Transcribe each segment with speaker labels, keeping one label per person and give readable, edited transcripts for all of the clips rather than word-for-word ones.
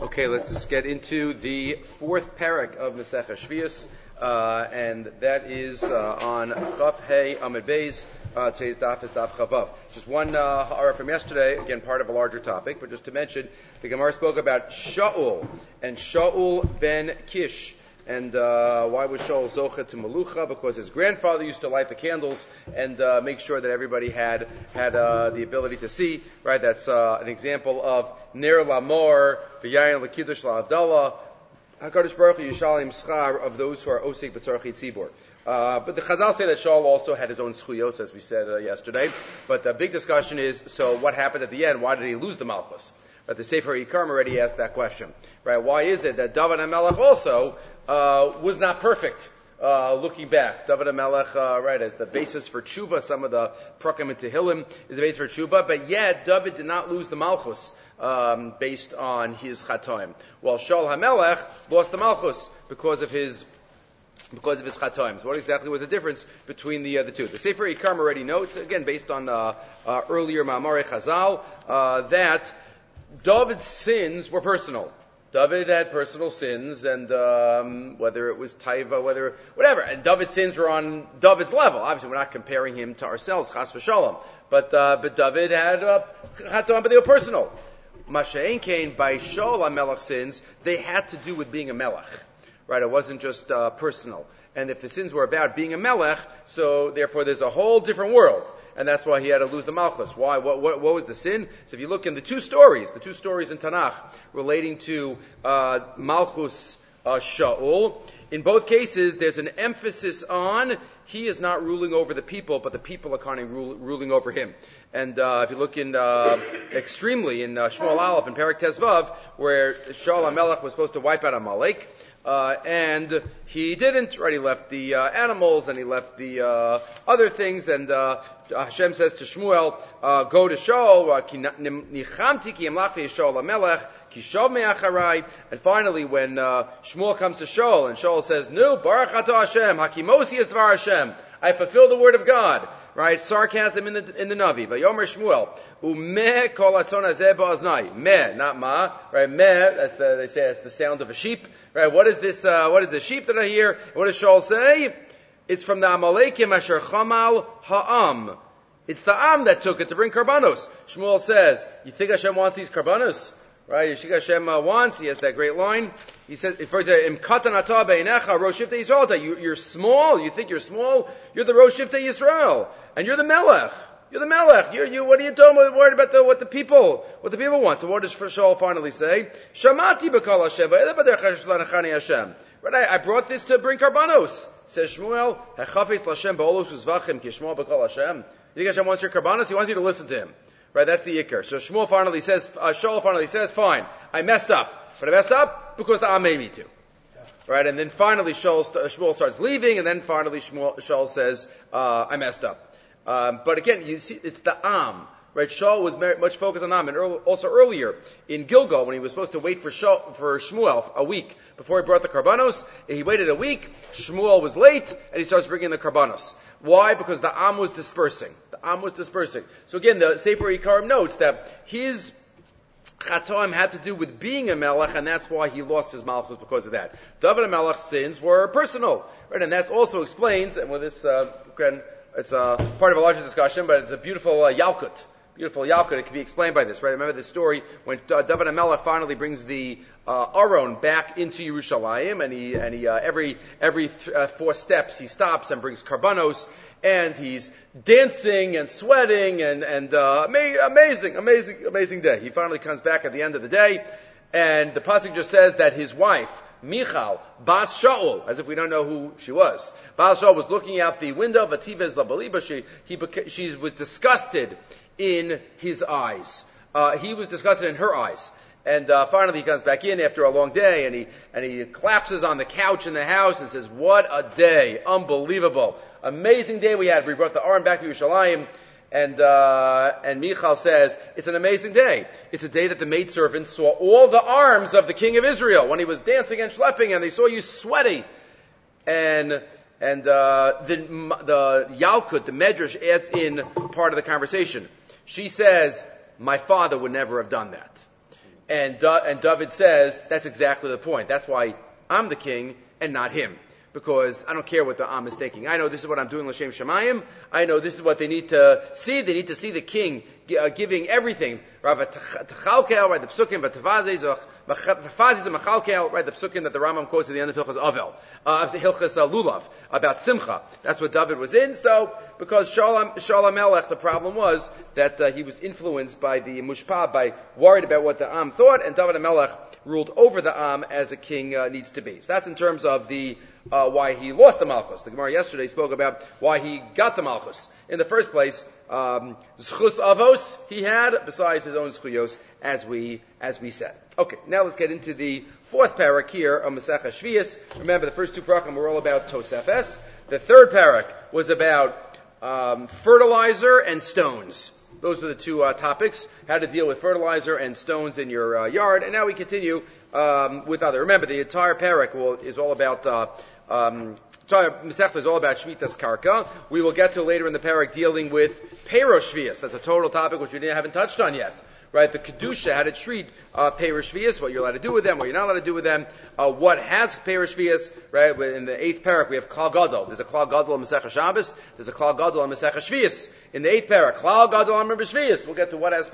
Speaker 1: Okay, let's just get into the fourth parak of Masechah Shvius, and that is on Chaf Hey Amud Beis. Today's daf is daf Chavav. Just one ha'ara from yesterday, again part of a larger topic, but just to mention, the Gemara spoke about Shaul and Shaul ben Kish. And why was Shaul zocha to Malucha? Because his grandfather used to light the candles and make sure that everybody had the ability to see. Right? That's an example of Ner Lamor v'Yayin L'Kiddush La'Avdallah Hakadosh Baruch Hu Yishalim Schar of those who are Osik B'Tzarchi Tzibor. But the Chazal say that Shaul also had his own schuyos, as we said yesterday. But the big discussion is, so what happened at the end? Why did he lose the Malchus? But the Sefer Yikarim already asked that question. Right? Why is it that David HaMelech also was not perfect, looking back? David HaMelech, right, as the basis for tshuva, some of the Prakim and Tehillim is the basis for tshuva, but yet David did not lose the Malchus, based on his Chatoim. While Shaul HaMelech lost the Malchus because of his Chatoim. So what exactly was the difference between the two? The Sefer Yikarim already notes, again, based on earlier Ma'amarei Chazal, that David's sins were personal. David had personal sins, and whether it was taiva, whatever, and David's sins were on David's level. Obviously, we're not comparing him to ourselves, chas v'shalom. But David had chatoim, but they were personal. Masha'en Kain, by Shaul HaMelech's sins, they had to do with being a melech. Right? It wasn't just personal. And if the sins were about being a melech, so therefore there's a whole different world. And that's why he had to lose the Malchus. Why? What was the sin? So if you look in the two stories in Tanakh relating to Malchus Shaul, in both cases there's an emphasis on he is not ruling over the people, but the people are kind of ruling over him. And if you look in extremely in Shmuel Aleph and Perek Tezvav, where Shaul HaMelech was supposed to wipe out Amalek, and he didn't, right? He left the animals and he left the other things, and Hashem says to Shmuel, go to Shaul, and finally when Shmuel comes to Shaul, and Shaul says, Nu, Baruch Atah Hashem, Hakimosi es Dvar Hashem, I fulfill the word of God. Right? Sarcasm in the Navi. Vayomer Shmuel, Umeh kol atzon hazeh ba'aznai. Meh, not ma. Right? Meh, they say it's the sound of a sheep. Right? What is this, what is the sheep that I hear? What does Shaul say? It's from the Amalekim asher chamal ha'am. It's the Am that took it to bring karbanos. Shmuel says, you think Hashem wants these karbanos? Right? You think Hashem wants? He has that great line. He says, for example, Im katan ata beinecha rosh shiftei Yisrael. You're small. You think you're small? You're the rosh shiftei Yisrael. And you're the melech. You're the melech. What are you talking about? Worried about what the people want. So what does Shaul finally say? Shamati b'kol Hashem. Hashem. Right? I brought this to bring karbanos. Says Shmuel, Hechafetz l'Hashem ba'olos uzvachim kishmo b'kol Hashem. You think Hashem wants your karbanos? He wants you to listen to him. Right? That's the ikar. So Shaul finally says, fine, I messed up. But I messed up because the Am made me to. Right? And then finally Shmuel starts leaving, and then finally Shaul says, I messed up. But again, you see, it's the Am. Right? Shaul was very much focused on Am. And also earlier, in Gilgal, when he was supposed to wait for Shmuel a week before he brought the karbanos, he waited a week, Shmuel was late, and he starts bringing the karbanos. Why? Because the Am was dispersing. So again, the Sefer Yikarim notes that his Chatoim had to do with being a melech, and that's why he lost his malchus because of that. David HaMelech's sins were personal, right? And that also explains, and with this, again, it's part of a larger discussion, but it's a beautiful Yalkut. Beautiful Yalkut. It can be explained by this, right? Remember the story when David HaMelech finally brings the Aron back into Yerushalayim, and he every 4 steps he stops and brings karbanos, and he's dancing and sweating and amazing day. He finally comes back at the end of the day, and the pasuk just says that his wife, Michal, Bas Shaul, as if we don't know who she was. Bas Shaul was looking out the window, Vativez Labaliba, she was disgusted in his eyes. He was disgusted in her eyes. And finally he comes back in after a long day, and he collapses on the couch in the house and says, what a day, unbelievable. Amazing day we had. We brought the Aron back to Yerushalayim, and Michal says, it's an amazing day. It's a day that the maidservants saw all the arms of the king of Israel when he was dancing and schlepping, and they saw you sweaty. And the Yalkut, the Medrash, adds in part of the conversation. She says, my father would never have done that. And David says, that's exactly the point. That's why I'm the king and not him. Because I don't care what the Am is thinking. I know this is what I'm doing, L'Shem Shemayim. I know this is what they need to see. They need to see the king giving everything. Right, the psukim, right, the psukim that the Rambam quotes at the end of Hilchas Avel, Hilchas Lulav, about Simcha. That's what David was in. So, because Shaul Melech, the problem was that he was influenced by the Mushpah, by worried about what the Am thought, and David Melech ruled over the Am as a king needs to be. So that's in terms of the why he lost the Malchus. The Gemara yesterday spoke about why he got the Malchus. In the first place, Zchus Avos he had, besides his own Zchuyos, as we said. Okay, now let's get into the fourth parak here of Masechah Shvius. Remember, the first two parakim were all about Tosefes. The third parak was about fertilizer and stones. Those are the two topics, how to deal with fertilizer and stones in your yard. And now we continue with other. Remember, the entire parak is all about Masechta is all about Shmitas Karka. We will get to later in the parak dealing with Peiros Shvius. That's a total topic which we haven't touched on yet. Right, the Kedusha, how to treat Peiros Shvius, what you're allowed to do with them, what you're not allowed to do with them, what has Peiros Shvius, right, in the 8th parak we have Klal Gadol. There's a Klal Gadol on Masechah Shabbos, there's a Klal Gadol on Masechah Shvius. In the 8th parak, Klal Gadol on Rebbe Shvius. We'll get to what has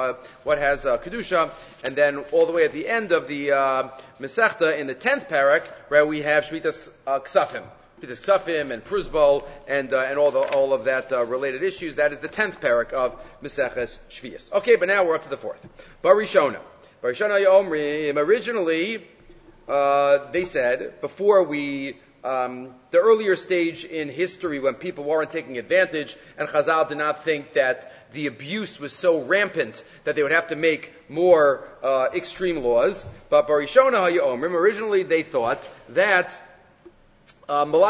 Speaker 1: Kedusha, and then all the way at the end of the Masechta, in the 10th parak, right, we have Shmitas Ksafim. Shmitas Ksafim and Pruzbol and all of that related issues. That is the 10th parak of Maseches Shvius. Okay, but now we're up to the 4th. Barishona Yomrim. Originally, they said before the earlier stage in history when people weren't taking advantage, and Chazal did not think that the abuse was so rampant that they would have to make more extreme laws. But Barishona Yomrim. Originally, they thought that. We know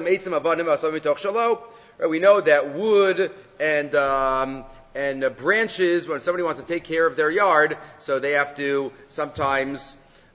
Speaker 1: that wood and branches, when somebody wants to take care of their yard, so they have to sometimes,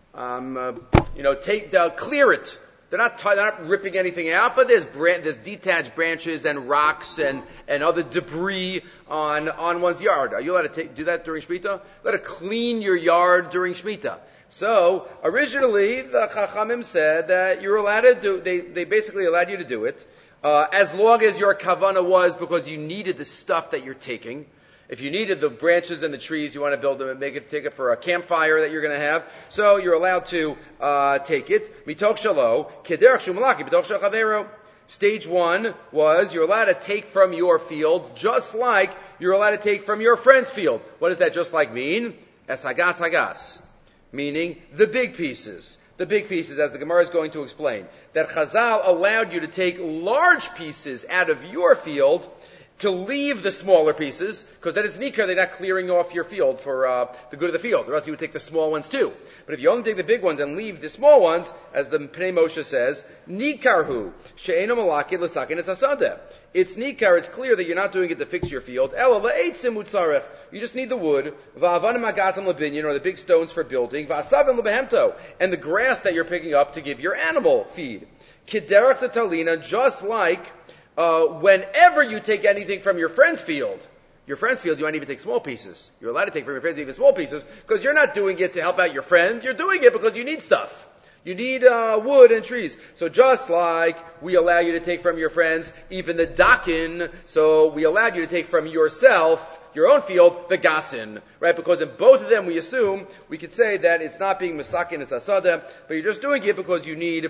Speaker 1: clear it. They're not ripping anything out, but there's detached branches and rocks and other debris on one's yard. Are you allowed to do that during Shemitah? Let it clean your yard during Shemitah. So, originally, the Chachamim said that you're allowed to do, they basically allowed you to do it, as long as your kavanah was because you needed the stuff that you're taking. If you needed the branches and the trees, you want to build them and take it for a campfire that you're going to have, so you're allowed to, take it. Mitoch shalo, kederach shumalaki, mitoch shachavero. Stage 1 was you're allowed to take from your field just like you're allowed to take from your friend's field. What does that just like mean? Es hagas. Meaning the big pieces. The big pieces, as the Gemara is going to explain. That Chazal allowed you to take large pieces out of your field to leave the smaller pieces, because then it's nikar, they're not clearing off your field for the good of the field, or else you would take the small ones too. But if you only take the big ones and leave the small ones, as the Pnei Moshe says, nikarhu, she'eno malakid l'sakin es hasadeh. It's nikar, it's clear that you're not doing it to fix your field. Ela le'etzim utzarech. You just need the wood. Va'avanim hagazim lebinyan, or the big stones for building. Va'asavim lebehemto. And the grass that you're picking up to give your animal feed. Kiderach the talina, just like whenever you take anything from your friend's field, you might even take small pieces. You're allowed to take from your friends even small pieces, because you're not doing it to help out your friend. You're doing it because you need stuff. You need wood and trees. So just like we allow you to take from your friends, even the dakin, so we allowed you to take from yourself, your own field, the gasin, right? Because in both of them we assume, we could say that it's not being masakin, it's asada, but you're just doing it because you need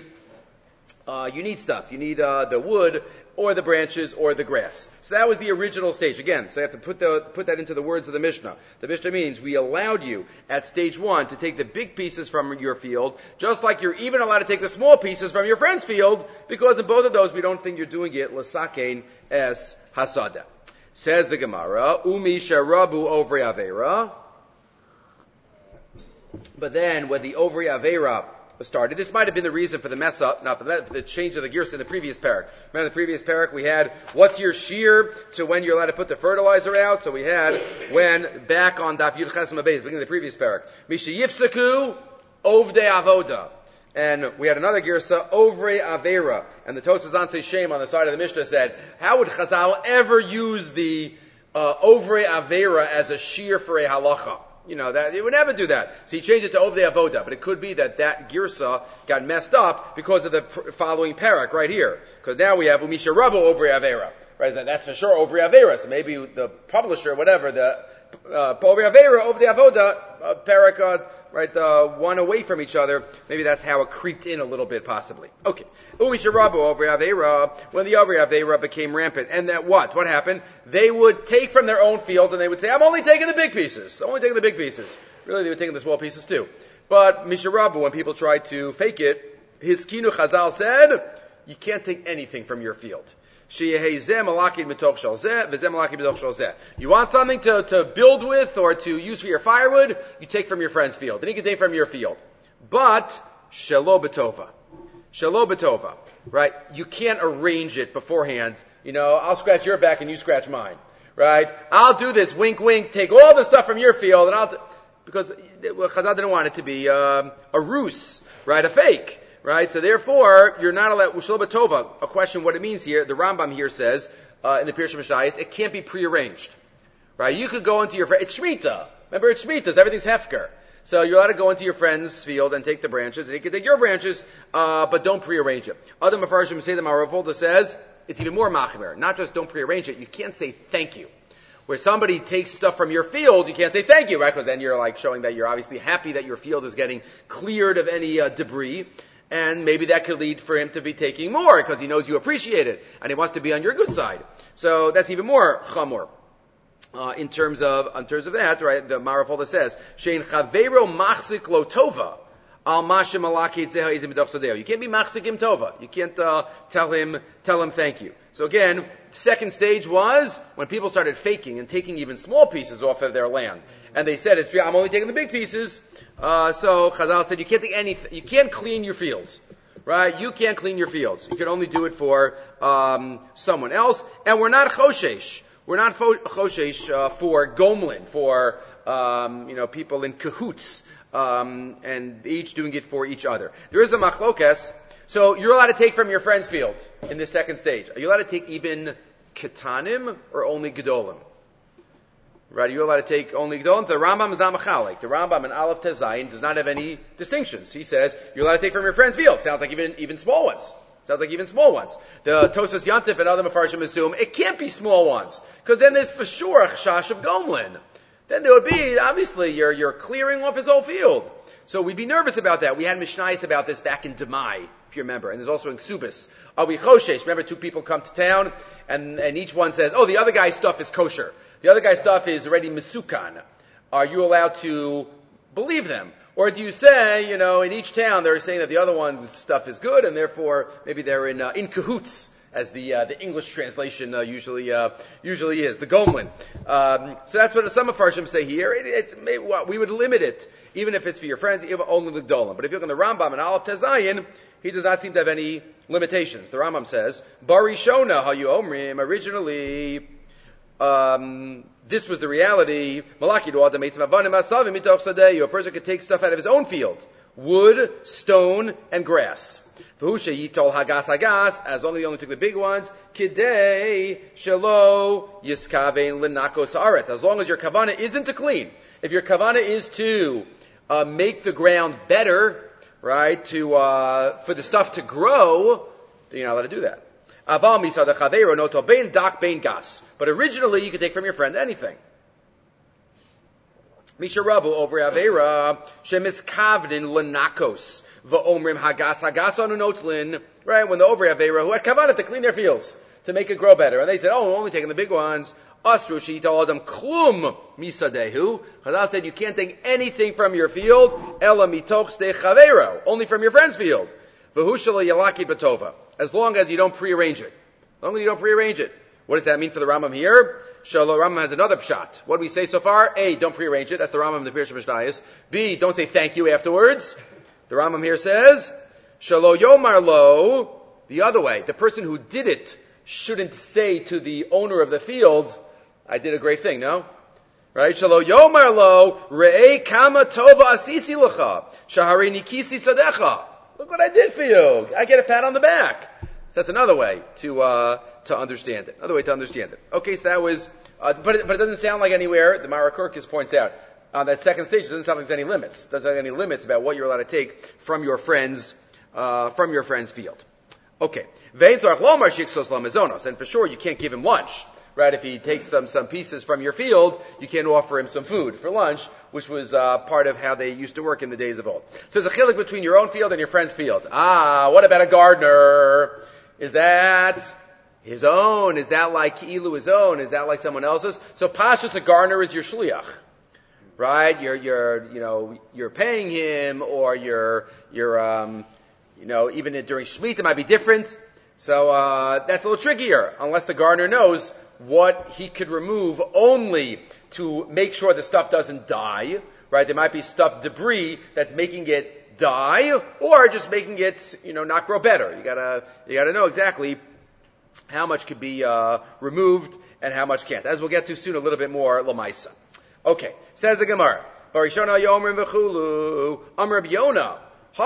Speaker 1: stuff. You need the wood, or the branches, or the grass. So that was the original stage. Again, so you have to put that into the words of the Mishnah. The Mishnah means we allowed you at stage 1 to take the big pieces from your field, just like you're even allowed to take the small pieces from your friend's field, because in both of those we don't think you're doing it l'sakein es hasada. Says the Gemara, umi sharabu ovri avera. But then when the ovri avera started. This might have been the reason for the mess up, not for the change of the gears in the previous parak. Remember the previous parak we had, what's your shear to when you're allowed to put the fertilizer out? So we had, when back on Daf Yud Ches Mabez, beginning of the previous parak, Misha Yifsaku, Ovde Avoda. And we had another girsa, Ovre Avera. And the Tosas Ansei Shem on the side of the Mishnah said, how would Chazal ever use the Ovre Avera as a shear for a halacha? that he would never do that. So he changed it to Ovdei Avoda, but it could be that Girsa got messed up because of the following parak right here. Because now we have Umisha Rabu Ovri Avera. Right, that's for sure Ovri Avera. So maybe the publisher, whatever, the Ovri Avera, Ovdei Avoda, parak, right, one away from each other. Maybe that's how it creeped in a little bit, possibly. Okay. Umisha Rabu Ovri Avera, when the Ovri Avera became rampant. And that what? What happened? They would take from their own field and they would say, I'm only taking the big pieces. I'm only taking the big pieces. Really, they were taking the small pieces too. But Misha Rabu, when people tried to fake it, his Kinu Chazal said, you can't take anything from your field. You want something to build with or to use for your firewood, you take from your friend's field. And he can take from your field. But, shelo betova. Right? You can't arrange it beforehand. I'll scratch your back and you scratch mine. Right? I'll do this, wink wink, take all the stuff from your field and because Chazal didn't want it to be a ruse, right? A fake. Right? So therefore, you're not allowed, Ushlo B'tova, a question what it means here, the Rambam here says, in the Pirush Mishnayos, it can't be prearranged. Right? You could go into your friend, it's Shemitah. Remember, it's Shemitah, everything's Hefker. So you're allowed to go into your friend's field and take the branches, and you can take your branches, but don't prearrange it. Other Mefarshim say the Maravolta says, it's even more machmer. Not just don't prearrange it, you can't say thank you. Where somebody takes stuff from your field, you can't say thank you, right? Because then you're like showing that you're obviously happy that your field is getting cleared of any debris. And maybe that could lead for him to be taking more because he knows you appreciate it and he wants to be on your good side. So that's even more chamor. In terms of that, right? The Marafolda says, "Shein chavero machzik lo tova al mashem alaki itzeha izim b'doch. You can't be machzik him tova. You can't tell him thank you. So again, second stage was when people started faking and taking even small pieces off of their land, and they said, "I'm only taking the big pieces." So Chazal said, you can't take anything. You can't clean your fields, right? You can't clean your fields. You can only do it for someone else. And we're not choshesh. We're not choshesh for gomlin, for people in cahoots, and each doing it for each other. There is a machlokes. So you're allowed to take from your friend's field in this second stage. Are you allowed to take even ketanim or only gedolim? Right, you're allowed to take only gedolim. The Rambam is not machalik. The Rambam in Aleph Tezayin does not have any distinctions. He says you're allowed to take from your friend's field. Sounds like even small ones. The Tosas Yantif and other Mefarshim assume it can't be small ones because then there's for sure a chash of gomlin. Then there would be obviously you're clearing off his whole field. So we'd be nervous about that. We had Mishnayos about this back in Demai, if you remember, and there's also in Ksubis. Are we choshesh? Remember, two people come to town, and each one says, "Oh, the other guy's stuff is kosher. The other guy's stuff is already misukan." Are you allowed to believe them? Or do you say, in each town they're saying that the other one's stuff is good, and therefore maybe they're in cahoots, as the English translation usually is, the Gomlin. So that's what some Mefarshim say here. We would limit it, even if it's for your friends, even only the Gdolim. But if you look in the Rambam and Aleph Tezayin, he does not seem to have any limitations. The Rambam says, Barishona hayu omrim, originally, this was the reality. A person could take stuff out of his own field. Wood, stone, and grass. As long as he only took the big ones, kidei shelo yiskavein lenakos haaretz. As long as your kavana isn't to clean. If your kavana is to make the ground better, right, for the stuff to grow, then you're not allowed to do that. But originally, you could take from your friend anything. Misha Rabu over Avera shemis kavnin lenakos va'omrim hagas anu notlin. Right, when the over Avera who had kavanah to clean their fields to make it grow better, and they said, "Oh, we're only taking the big ones." Asru sheita adam klum misadehu. Chazal said you can't take anything from your field ela mitoch ste chavero, only from your friend's field. V'hushala yalaki batova, as long as you don't prearrange it. As long as you don't prearrange it. What does that mean for the Rambam here? Shalom, Rambam has another pshat. What do we say so far? A, don't prearrange it. That's the Rambam in the Pirush Mishnayos. B, don't say thank you afterwards. The Rambam here says, Shalo yomar lo, the other way. The person who did it shouldn't say to the owner of the field, I did a great thing, no? Right? Shalo yomar lo, re'e kama tova asisi lecha, shahari nikisi sadecha. Look what I did for you. I get a pat on the back. That's another way to understand it. Okay, so that was, but it doesn't sound like anywhere. The Marakurkis points out, that second stage doesn't sound like there's any limits. Doesn't have any limits about what you're allowed to take from your friend's field. Okay. And for sure, you can't give him lunch. Right? If he takes some pieces from your field, you can't offer him some food for lunch, which was part of how they used to work in the days of old. So there's a chiluk between your own field and your friend's field. What about a gardener? Is that his own? Is that like Ki'ilu his own? Is that like someone else's? So Pashas, a gardener is your shliach. Right? You're paying him, or you're even during Shemitah it might be different. So, that's a little trickier, unless the gardener knows what he could remove only to make sure the stuff doesn't die, right? There might be stuff, debris, that's making it die, or just making it, not grow better. You gotta know exactly how much could be, removed and how much can't. As we'll get to soon a little bit more, Lamaisa. Okay. Says the Gemara. Barishona Yomrim V'chulu, Amr Yonah.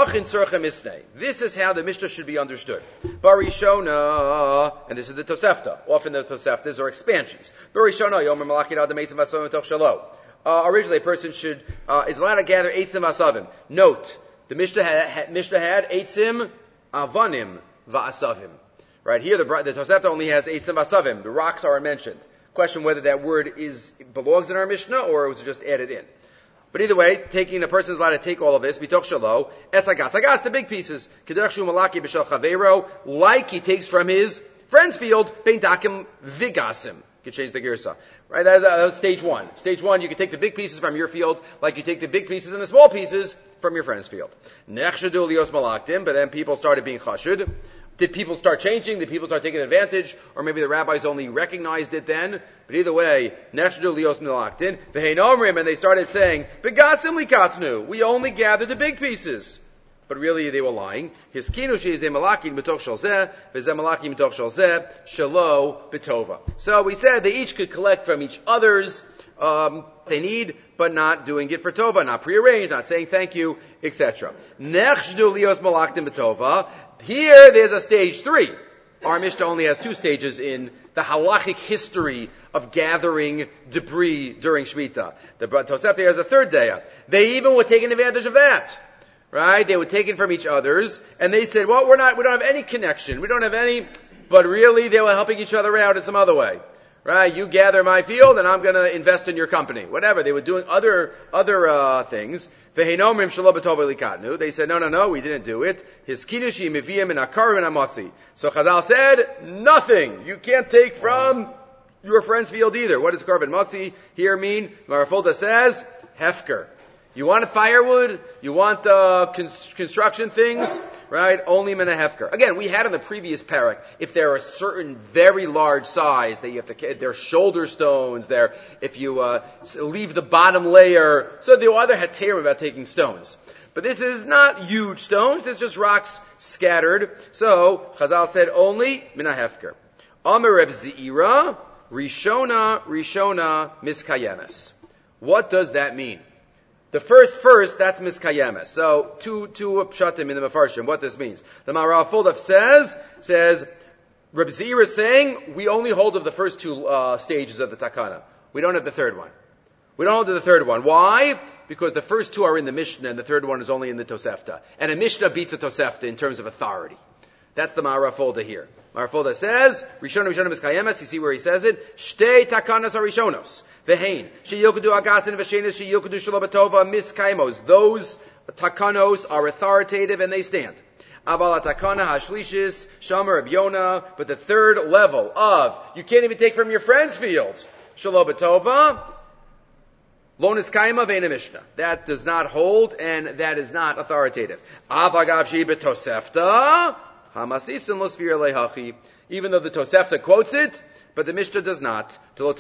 Speaker 1: This is how the Mishnah should be understood. Barishona, and this is the Tosefta. Often the Toseftas are expansions. Barishona, Yomer Malakin Adam Eitzim Vasavim Toch Shalo. Originally, a person is allowed to gather Eitzim Vasavim. Note, the Mishnah had Eitzim Avanim Va'asavim. Right here, the Tosefta only has Eitzim Vasavim. The rocks are mentioned. Question whether that word belongs in our Mishnah or was it just added in. But either way, a person is allowed to take all of this, bitoch shalo, agas, the big pieces, kederach malaki b'shel chavero, like he takes from his friend's field, bein dakim vigasim. You can change the girsa. Right, that was stage one. Stage one, you can take the big pieces from your field, like you take the big pieces and the small pieces from your friend's field. Nechshadu lios malaktim, but then people started being chashud. Did people start changing? Did people start taking advantage? Or maybe the rabbis only recognized it then? But either way, Nechshdu lios milaktin, v'hein omrim, and they started saying, Begasim likatnu, we only gathered the big pieces. But really they were lying. Hiskinu she'ezeh malakim b'toch shalzeh, v'zeh malakim b'toch shalzeh, shalo b'tova. So we said they each could collect from each other's, they need, but not doing it for tova, not prearranged, not saying thank you, etc. Nechshdu lios malaktim b'tova. Here, there's a stage 3. Our Mishnah only has 2 stages in the halachic history of gathering debris during Shemitah. The Tosefta has a 3rd day. They even were taking advantage of that. Right? They were taken from each other's, and they said, well, we don't have any connection. We don't have any, but really they were helping each other out in some other way. Right? You gather my field, and I'm gonna invest in your company. Whatever. They were doing other things. They said, no, we didn't do it. His kidushi miviyim in akar and amotzi. So Chazal said, nothing. You can't take from your friend's field either. What does karv and motzi here mean? Marafolda says, hefker. You want firewood? You want construction things? Right? Only mina hefker. Again, we had in the previous parak, if they're a certain very large size, that you have to, they're shoulder stones, if you leave the bottom layer, so the other had terim about taking stones. But this is not huge stones, it's just rocks scattered. So, Chazal said only mina hefker. Amar Reb Zeira, Rishona miskayemes. What does that mean? The first, that's miskayemes. So, two pshatim in the Mefarshim, what this means. The Maharal Foldaf says, Reb Zeira is saying, we only hold of the first 2 stages of the takana. We don't have the 3rd one. We don't hold of the 3rd one. Why? Because the first 2 are in the Mishnah, and the 3rd one is only in the Tosefta. And a Mishnah beats a Tosefta in terms of authority. That's the Maharal Folda here. Maharal Folda says, Rishona miskayemes, you see where he says it? Shtei takanas are Rishonos. Vehein, sheyilkudu agasin v'shenis sheyilkudu shalobatova miskaimos. Those takanos are authoritative and they stand. Aval takana hashlishis shamer Reb Yonah. But the 3rd level of you can't even take from your friend's field shalobatova lo niskaima ve'ena mishnah. That does not hold and that is not authoritative. Avagav she betosefta hamasisin lo sfir lehachi. Even though the Tosefta quotes it, but the Mishnah does not.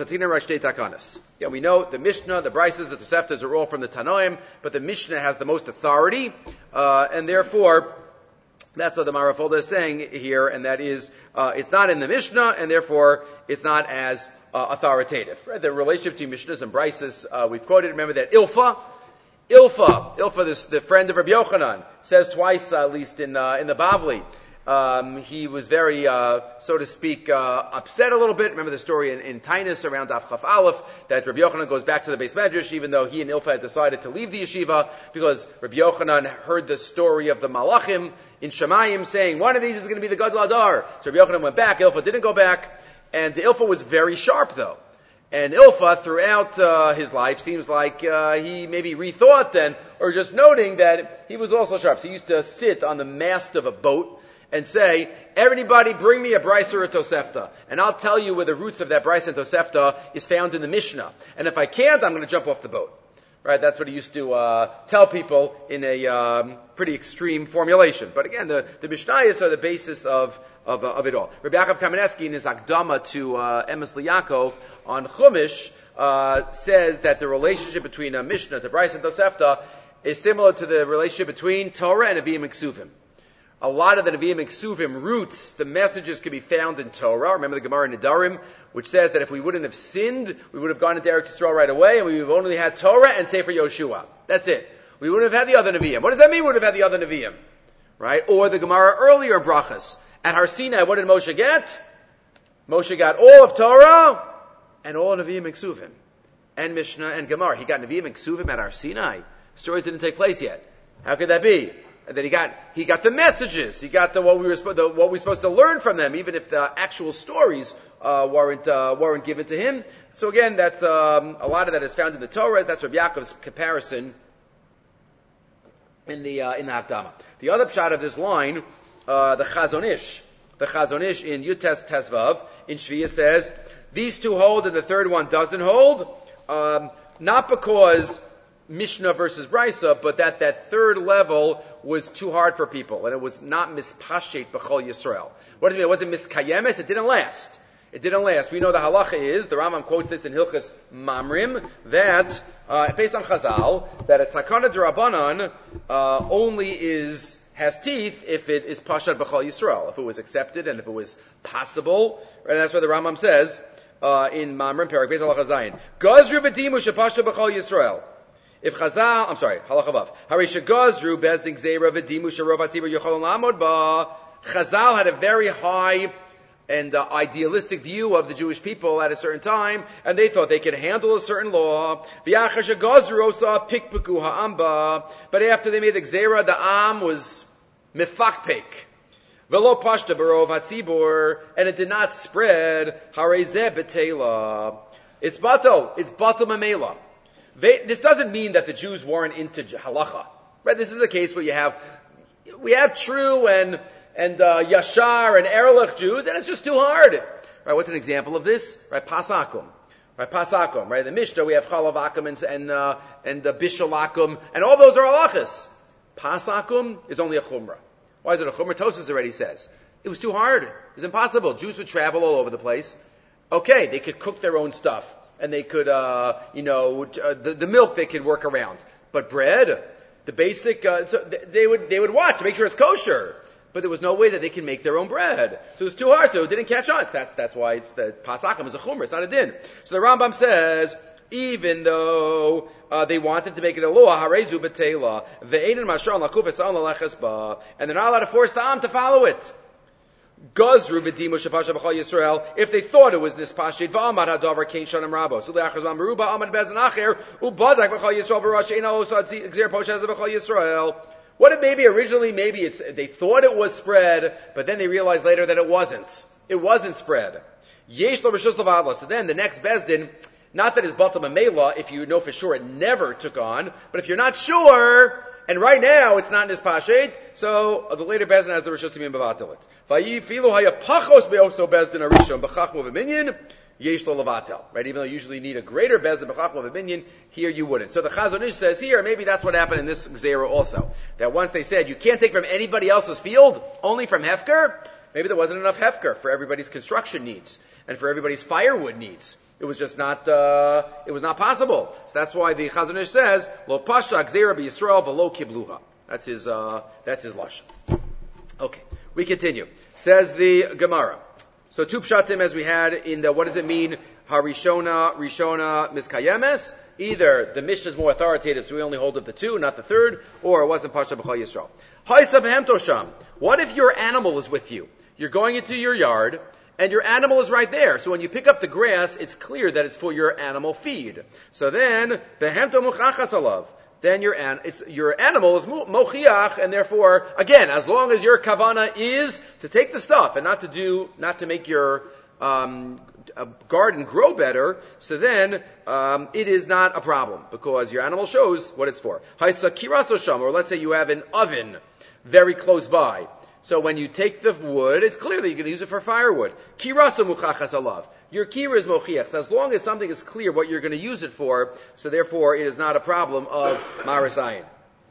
Speaker 1: Yeah, we know the Mishnah, the Brises, the Toseftas are all from the Tanoim, but the Mishnah has the most authority, and therefore, that's what the Maharal Folda is saying here, and that is, it's not in the Mishnah, and therefore, it's not as authoritative. Right? The relationship between Mishnahs and Brises, we've quoted, remember that Ilfa, the friend of Rabbi Yochanan, says twice, at least in the Bavli, he was very, so to speak, upset a little bit. Remember the story in Tainus around Daf Chaf Aleph, that Rabbi Yochanan goes back to the Beis Medrash, even though he and Ilfa had decided to leave the yeshiva, because Rabbi Yochanan heard the story of the Malachim in Shemayim saying, one of these is going to be the Gadol Adar. So Rabbi Yochanan went back, Ilfa didn't go back, and the Ilfa was very sharp though. And Ilfa, throughout his life, seems like he maybe rethought then, or just noting that he was also sharp. So he used to sit on the mast of a boat and say, everybody bring me a Brisa or a Tosefta, and I'll tell you where the roots of that Brisa and Tosefta is found in the Mishnah. And if I can't, I'm going to jump off the boat. Right? That's what he used to tell people in a pretty extreme formulation. But again, the Mishnayos are the basis of it all. Rabbi Yaakov Kamenetsky, in his Akdama to Emes L'Yaakov on Chumash, says that the relationship between a Mishnah, the Brisa and Tosefta, is similar to the relationship between Torah and Nevi'im and Ksuvim. A lot of the Nevi'im and Ksuvim roots, the messages can be found in Torah. Remember the Gemara in Nedarim, which says that if we wouldn't have sinned, we would have gone into Eretz Yisrael right away, and we would have only had Torah and Sefer Yoshua. That's it. We wouldn't have had the other Nevi'im. What does that mean, we would have had the other Nevi'im? Right? Or the Gemara earlier brachas. At Har Sinai, what did Moshe get? Moshe got all of Torah and all Nevi'im and Ksuvim. And Mishnah and Gemara. He got Nevi'im and Ksuvim at Har Sinai. Stories didn't take place yet. How could that be? And then he got the messages. He got what we were supposed to learn from them, even if the actual stories weren't given to him. So again, that's a lot of that is found in the Torah. That's Rabbi Yaakov's comparison in the Hakdama. The other pshat of this line, the Chazon Ish in Yutes Tesvav in Shviya says these two hold and the third one doesn't hold, not because Mishnah versus Brisa, but that third level was too hard for people, and it was not mispashet b'chol Yisrael. What does it mean? It wasn't miskayemes. It didn't last. We know the halacha is, the Rambam quotes this in Hilchas Mamrim, that, based on Chazal, that a takana d'Rabbanan only has teeth if it is pashat b'chol Yisrael, if it was accepted and if it was possible. Right? And that's what the Rambam says in Mamrim, Perek Beis Halacha Zayin. Gazru b'dimu shepashat b'chol Yisrael. If Chazal, Halacha Vav. Harisha Gazru bezing zera v'dimu sharov hatzibur yochol lamod ba. Chazal had a very high and idealistic view of the Jewish people at a certain time, and they thought they could handle a certain law. V'yachasha Gazru osa pikpeku ha'amba. But after they made the Gzera, the Am was mifakpek. Velo pashta barov hatzibur, and it did not spread. Harezeh betela. It's batel mamela. This doesn't mean that the Jews weren't into halacha, right? This is a case where we have true and yashar and erlich Jews, and it's just too hard. Right? What's an example of this? Right? Pasakum. Right? The Mishnah, we have chalavakum and bishalakum, and all those are halachas. Pasakum is only a chumrah. Why is it a chumrah? Tosfos already says it was too hard. It was impossible. Jews would travel all over the place. Okay, they could cook their own stuff. And they could, the milk they could work around. But bread, the basic, so they would watch to make sure it's kosher. But there was no way that they can make their own bread. So it was too hard, so it didn't catch on. That's why it's the Pasakim is a chumrah, it's not a din. So the Rambam says, even though they wanted to make it a law, harezu betela, ve'enin mashal lakuf esa'on laleches ba, and they're not allowed to force the Am to follow it. Gazru b'dimu shepasha b'chol Yisrael, if they thought it was nispashit, v'amad hadavar kein shanim rabo. So le'achaz v'amruba amad bezan acher, u'badak b'chol Yisrael v'rosh eina osad gzer poshez b'chol Yisrael. What if originally they thought it was spread, but then they realized later that it wasn't. It wasn't spread. Yesh lo b'shus l'vadla. So then the next Bezdin, not that it's batal mamela, if you know for sure it never took on, but if you're not sure, and right now it's not nispashet, so the later Bezdin has the rishus to be b'vatalit. Vayifilu hayapachos be'oso Bezdin arishon b'chachmo v'minyan yesh lo levatel. Right, even though you usually need a greater Bezdin b'chachmo v'minyan, here you wouldn't. So the Chazon Ish says here, maybe that's what happened in this Gzera also. That once they said you can't take from anybody else's field, only from Hefker, maybe there wasn't enough Hefker for everybody's construction needs and for everybody's firewood needs. It was just not, it was not possible. So that's why the Chazon Ish says, Lo pashta Gzera b'Yisrael v'lo kibluha. That's his lashon. Okay, we continue. Says the Gemara. So two pshatim as we had in the, what does it mean? Harishona, Rishona, Miskayemes. either the Mishnah is more authoritative, so we only hold of the two, not the third, or it wasn't Pasha B'chol Yisrael. Ha'isa b'hem tosham. What if your animal is with you? You're going into your yard, and your animal is right there. So when you pick up the grass, it's clear that it's for your animal feed. So then, b'hem to muchachas alav. Then your animal is mochiach, and therefore, again, as long as your kavana is to take the stuff and not to make your garden grow better, so then it is not a problem because your animal shows what it's for. Haisa kiraso sham, or let's say you have an oven very close by. So when you take the wood, it's clear that you can use it for firewood. Kirasa muchachas alav. Your kira is mochiach. So as long as something is clear what you're going to use it for, so therefore it is not a problem of maris ayin.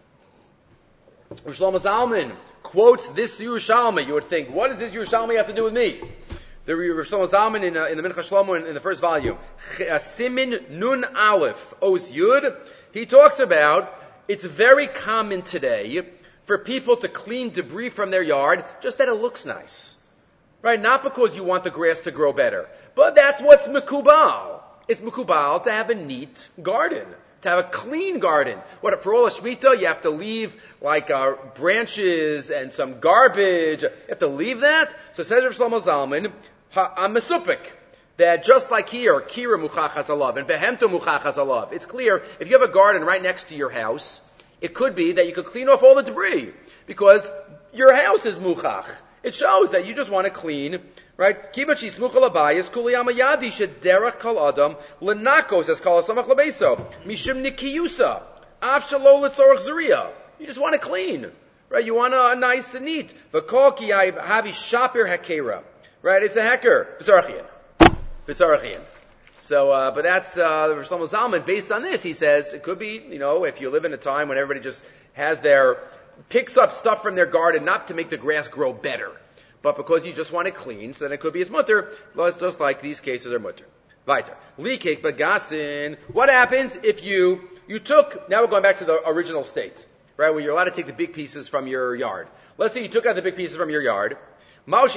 Speaker 1: Shlomo Zalman quotes this Yerushalmi. You would think, what does this Yerushalmi have to do with me? The Shlomo Zalman in the Mincha Shlomo in the first volume, Simin Nun Aleph Os Yud, he talks about it's very common today for people to clean debris from their yard just that it looks nice. Right? Not because you want the grass to grow better. But that's what's mekubal. It's mekubal to have a neat garden. To have a clean garden. What, for all of Shemitah, you have to leave like branches and some garbage. You have to leave that? So says Rav Shlomo Zalman, I'm mesupik. That just like here, kira muchachas alav and behemto muchachas alav. It's clear, if you have a garden right next to your house, it could be that you could clean off all the debris. Because your house is muchach. It shows that you just want to clean, right? Kivachi smuchal abayis kuliyama yadi shederach kol adam lenakos as kol asamach lebeso mishum nikiyusa afshalo letzorach zuriya. You just want to clean, right? You want a nice and neat. V'kol ki havi shapir hakera, right? It's a hecker. V'tzarachian. So, but that's Rosh Shlomo Zalman. Based on this, he says it could be, if you live in a time when everybody just picks up stuff from their garden, not to make the grass grow better, but because you just want it clean, so then it could be as mutter, just like these cases are mutter. Weiter. Likek bagasin. What happens if you took, now we're going back to the original state, right, where you're allowed to take the big pieces from your yard. Let's say you took out the big pieces from your yard. Could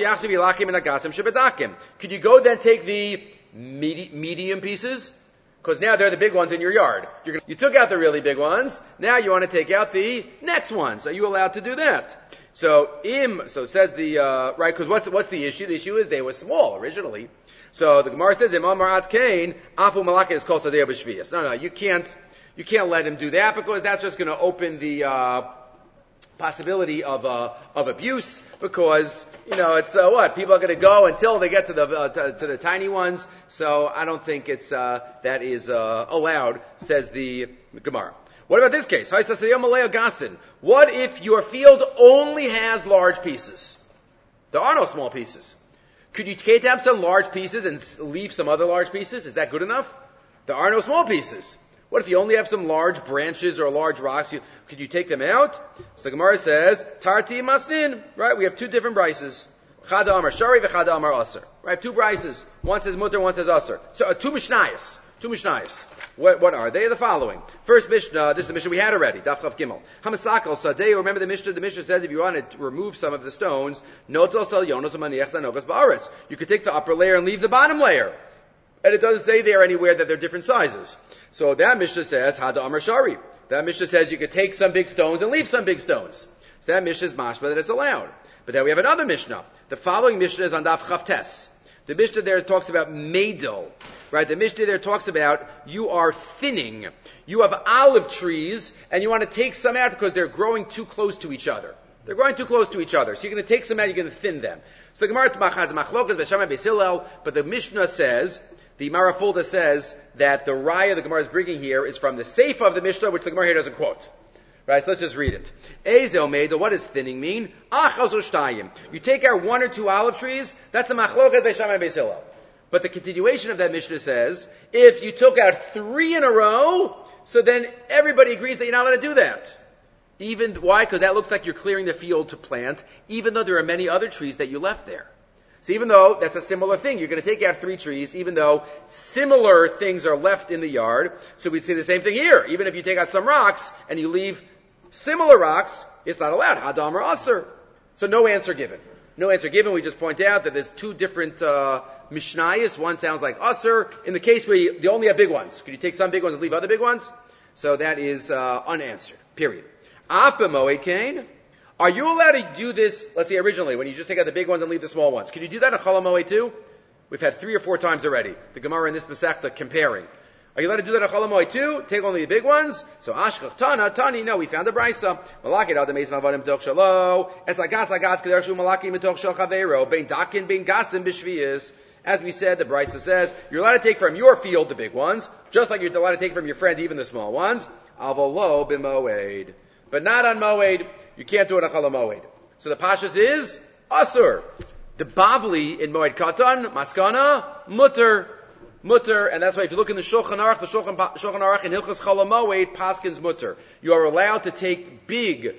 Speaker 1: you go then take the medium pieces? Because now they're the big ones in your yard. You took out the really big ones. Now you want to take out the next ones. Are you allowed to do that? So it says right, because what's the issue? The issue is they were small originally. So the Gemara says, Im Amar Atkain, Afu Malaka is called Sadeh B'Shviyas. No, you can't let him do that because that's just going to open the, possibility of abuse because it's people are going to go until they get to the tiny ones. So I don't think it's that is allowed, says the Gemara. What about this case? What if your field only has large pieces? There are no small pieces. Could you take out some large pieces and leave some other large pieces? Is that good enough? There are no small pieces. What if you only have some large branches or large rocks? Could you take them out? So the Gemara says, Tarti masnin. Right? We have two different brises. Chada amar shari v'chada amar aser. Right? Two brises. One says mutter, one says aser. So two mishnayos. What are they? The following. First Mishnah, this is the Mishnah we had already. Daf Chav Gimel. Hamasakal sadeh. Remember the Mishnah? The Mishnah says if you want to remove some of the stones, notel sal yonos maniach zanovas ba'aretz. You could take the upper layer and leave the bottom layer. And it doesn't say there anywhere that they're different sizes. So that Mishnah says, Hada Amar Shari. That Mishnah says you could take some big stones and leave some big stones. So that Mishnah is mashma that it's allowed. But then we have another Mishnah. The following Mishnah is on Daf Chavtes. The Mishnah there talks about meidel. Right? The Mishnah there talks about you are thinning. You have olive trees and you want to take some out because they're growing too close to each other. So you're going to take some out, you're going to thin them. So the Gemara has machlokas b'Shamai Beis Hillel, but the Mishnah says, the Marafulda says that the raya the Gemara is bringing here is from the Seifa of the Mishnah, which the Gemara here doesn't quote. Right, so let's just read it. Ezel meidel, what does thinning mean? Achaz shtayim. You take out one or two olive trees, that's the machlokas b'Shamai Beis Hillel. But the continuation of that Mishnah says, if you took out 3 in a row, so then everybody agrees that you're not allowed to do that. Why? Because that looks like you're clearing the field to plant, even though there are many other trees that you left there. So even though that's a similar thing, you're going to take out 3 trees, even though similar things are left in the yard. So we'd say the same thing here. Even if you take out some rocks and you leave similar rocks, it's not allowed. Hadam or Aser. So no answer given. no answer given. We just point out that there's two different mishnayos. One sounds like Asur. In the case where you only have big ones, could you take some big ones and leave other big ones? So that is unanswered. Period. Apa Moed Kain. Are you allowed to do this, let's say originally, when you just take out the big ones and leave the small ones? Can you do that in Chol HaMoed too? We've had 3 or 4 times already. The Gemara in this Masechta comparing. Are you allowed to do that in Chol HaMoed too? Take only the big ones? So Ashkach Tani, no, we found a Brisa. Malakit Adam Eis Mavadim Toch Shalo. Es Agas Keder Shu Malaki Mitoch Shel Chavero. Bein Dakin Bein Gasim B'Shviyas. As we said, the Brisa says, you're allowed to take from your field the big ones, just like you're allowed to take from your friend even the small ones. Avalo B'Moed. But not on Moed. You can't do it on Chol HaMoed. So the Pashas is Asur. The Bavli in Moed Katan, Maskana, Mutter, and that's why if you look in the Shulchan Aruch, the Shulchan Aruch in Hilchas Chol HaMoed, Paskins Mutter. You are allowed to take big,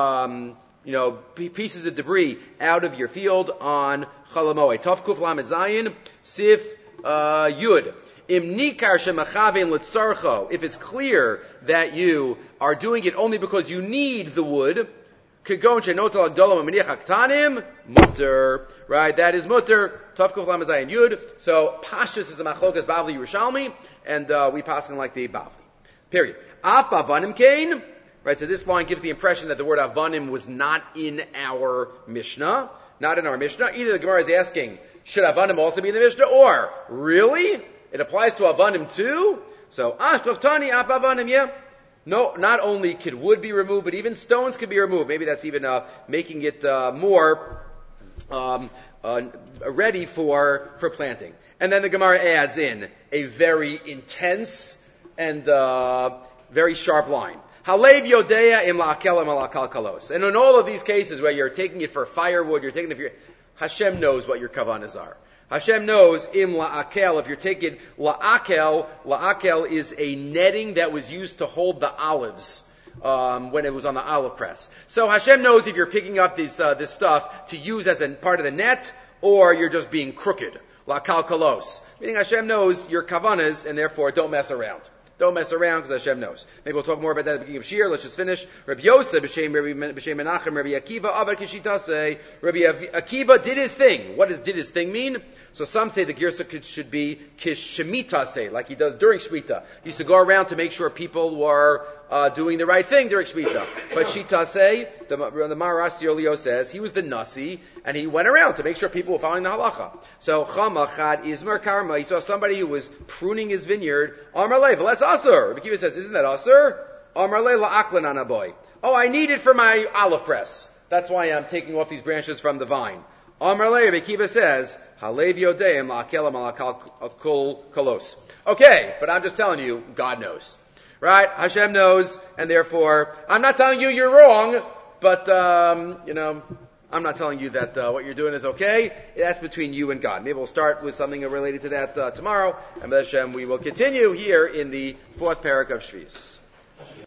Speaker 1: pieces of debris out of your field on Chol HaMoed. Tov Kuf Lamed Zayin, Sif Yud. Im nikar shemachavein litzarcho. If it's clear that you are doing it only because you need the wood, Kigon shenotel agdolam aminiach aktanim, mutter. Right, that is mutter. Tavkuf lamazayin yud. So Pashas is a machlokas Bavli Yerushalmi, and we pass on like the Bavli. Period. Af avanim kain. Right, so this line gives the impression that the word avanim was not in our Mishnah. Not in our Mishnah. Either the Gemara is asking, should avanim also be in the Mishnah, or really? It applies to avanim too? So, Tani, af avanim, yeah. No, not only could wood be removed, but even stones could be removed. Maybe that's even making it more ready for planting. And then the Gemara adds in a very intense and very sharp line. Halev yodea im la'akel malakal kalos. And in all of these cases where you're taking it for firewood, you're taking it for Hashem knows what your kavanas are. Hashem knows im la'akel, if you're taking la'akel is a netting that was used to hold the olives when it was on the olive press. So Hashem knows if you're picking up this stuff to use as a part of the net, or you're just being crooked. La'akal kalos. Meaning Hashem knows your kavanas, and therefore don't mess around. Don't mess around because Hashem knows. Maybe we'll talk more about that at the beginning of Shir. Let's just finish. Rabbi Yosef, B'Shem Menachem, Rabbi Akiva, Avad Kishitase. Rabbi Akiva did his thing. What does did his thing mean? So some say the Girsa should be Kishemitase, like he does during Shmita. He used to go around to make sure people were doing the right thing during Shmita. But Shitase, the Maras Yolio says, he was the Nasi, and he went around to make sure people were following the halacha. So Chamachad Izmer Karma, he saw somebody who was pruning his vineyard. Amar Le, that's Asur. Rabbi Akiva says, isn't that Asur? Amar Le la'aklan anaboy. Oh, I need it for my olive press. That's why I'm taking off these branches from the vine. Amar Le, Rabbi Akiva says, Halev yodeim la'akelam alakal kolos. Okay, but I'm just telling you, God knows. Right? Hashem knows, and therefore, I'm not telling you you're wrong, but, I'm not telling you that what you're doing is okay. That's between you and God. Maybe we'll start with something related to that tomorrow, and Hashem, we will continue here in the 4th parak of Shvius.